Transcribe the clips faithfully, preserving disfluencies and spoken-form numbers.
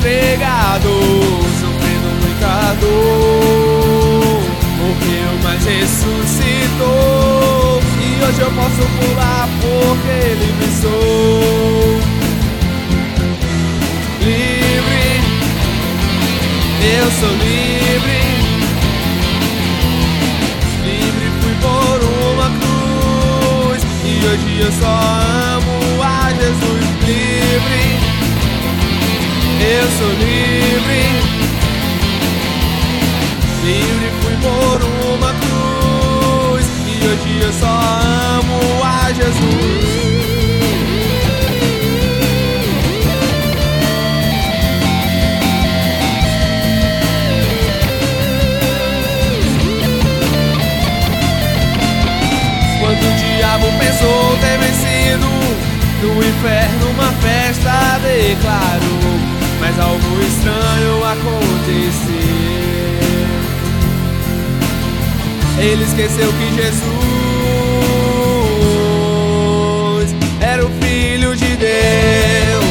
esfregado, sofrendo muita dor, morreu, mas ressuscitou, e hoje eu posso pular porque livre sou. Livre, eu sou livre. Livre fui por uma cruz, e hoje eu só amo a Jesus. Livre, eu sou livre. Livre fui por uma cruz, e hoje eu só amo a Jesus. Quando o diabo pensou ter vencido, no inferno uma festa declarou, mas algo estranho aconteceu. Ele esqueceu que Jesus era o Filho de Deus.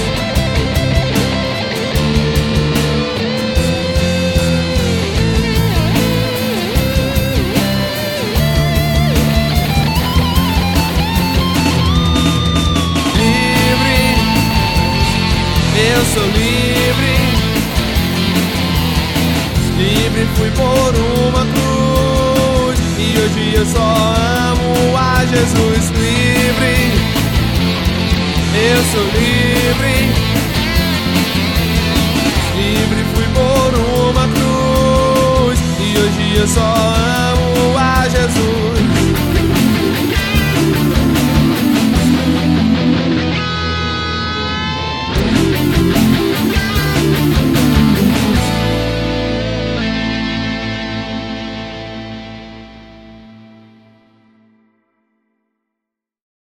Eu sou livre, livre fui por uma cruz, e hoje eu só amo a Jesus. Livre, eu sou livre, livre fui por uma cruz, e hoje eu só amo